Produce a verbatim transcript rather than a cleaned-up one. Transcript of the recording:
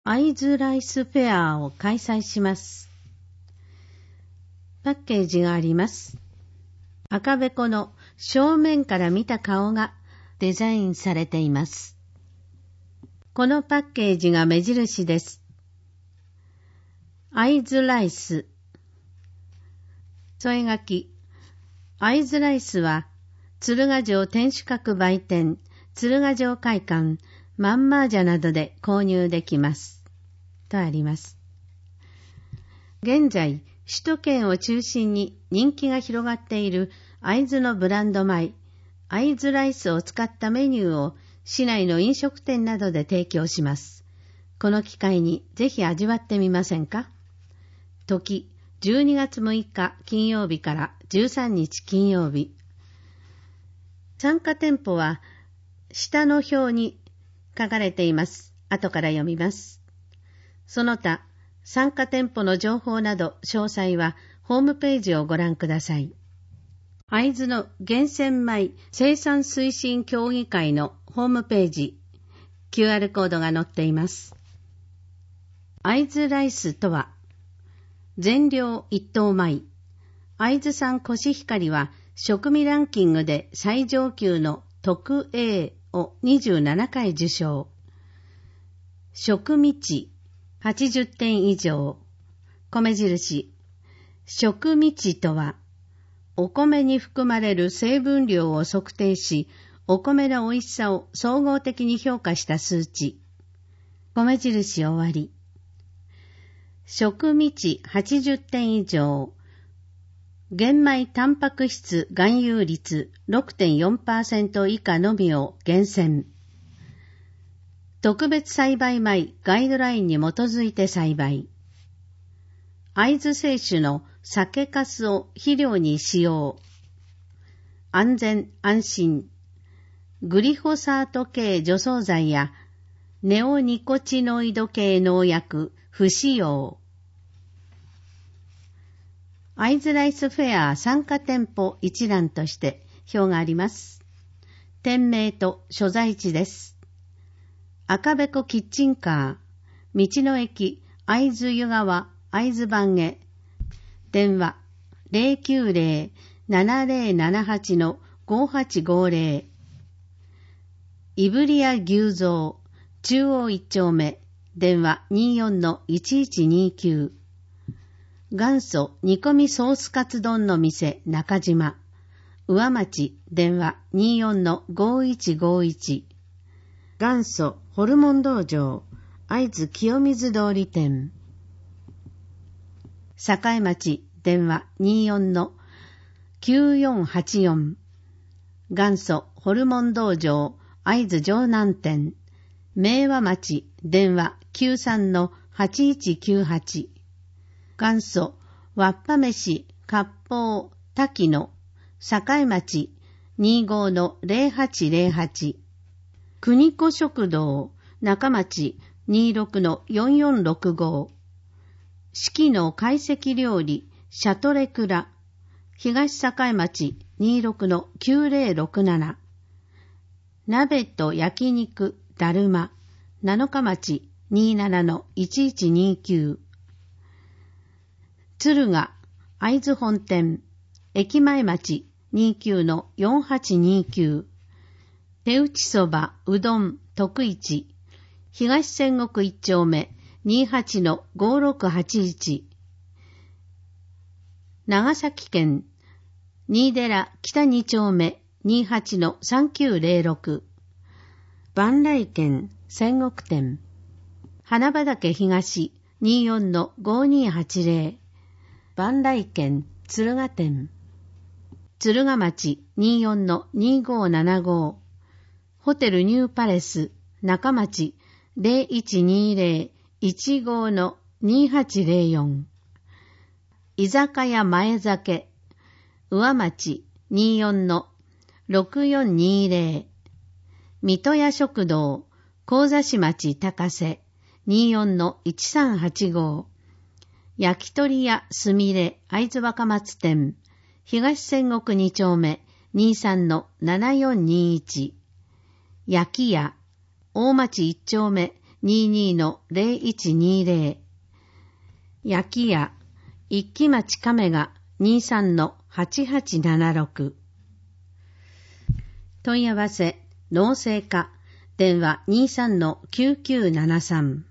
会津ライスフェアを開催します。パッケージがあります。赤べこの正面から見た顔がデザインされています。このパッケージが目印です。会津ライス。添え書き。会津ライスは、鶴ヶ城天守閣売店、鶴ヶ城会館、マンマージャなどで購入できます。とあります。現在、首都圏を中心に人気が広がっている会津のブランド米、会津ライスを使ったメニューを市内の飲食店などで提供します。この機会にぜひ味わってみませんか？時、じゅうにがつむいか金曜日からじゅうさんにち金曜日。参加店舗は下の表に書かれています。後から読みます。その他、参加店舗の情報など詳細はホームページをご覧ください。会津の厳選米生産推進協議会のホームページ、キューアール コードが載っています。会津ライスとは、全量一等米。会津産コシヒカリは食味ランキングで最上級の特 A をにじゅうななかい受賞。食味値はちじゅってん以上。米印。食味値とは、お米に含まれる成分量を測定し、お米の美味しさを総合的に評価した数値。米印終わり。食味値はちじゅってん以上。玄米タンパク質含有率 ろくてんよんパーセント 以下のみを厳選。特別栽培米ガイドラインに基づいて栽培。会津製酒の酒粕を肥料に使用。安全安心。グリホサート系除草剤やネオニコチノイド系農薬不使用。会津ライスフェア参加店舗一覧として表があります。店名と所在地です。赤べこキッチンカー、道の駅会津湯川会津番へ、電話 ゼロきゅうゼロ ななゼロななはち ごはちごゼロ、いぶりや牛蔵中央一丁目、電話 にじゅうよんのいちいちにきゅう、元祖煮込みソースカツ丼の店中島、上町、電話 にじゅうよんのごいちごいち、元祖ホルモン道場、会津清水通り店、栄町、電話 にじゅうよんのきゅうよんはちよん、元祖ホルモン道場、会津城南店、明和町、電話 きゅうさんのはちいちきゅうはち、元祖わっぱ飯割烹滝野、栄町 にじゅうごのゼロはちゼロはち、国子食堂中町 にじゅうろくのよんよんろくご、四季の懐石料理シャトレクラ東栄町 にじゅうろくのきゅうゼロろくなな、鍋と焼肉だるま七日町 にじゅうななのいちいちにきゅう、敦賀会津本店駅前町 にじゅうきゅうのよんはちにきゅう、手打ちそばうどん徳一東仙石一丁目 にじゅうはちのごろくはちいち、長崎県新寺北二丁目 にじゅうはちのさんきゅうゼロろく、万来県仙石店花畑東 にじゅうよんのごにはちゼロ、万来県敦賀店敦賀町 にじゅうよんのにごななご、ホテルニューパレス中町 ゼロいちにゼロ いちごのにはちゼロよん、居酒屋前酒上町 にじゅうよんのろくよんにゼロ、水戸屋食堂神座市町高瀬 にじゅうよんのいちさんはちご、焼き鳥屋すみれ会津若松店東仙石に丁目 にじゅうさんのななよんにいち、焼き屋大町いち丁目にじゅうにのゼロいちにゼロ、焼き屋、一木町亀がにじゅうさんのはちはちななろく。問い合わせ、農政課、電話 にじゅうさんのきゅうきゅうななさん。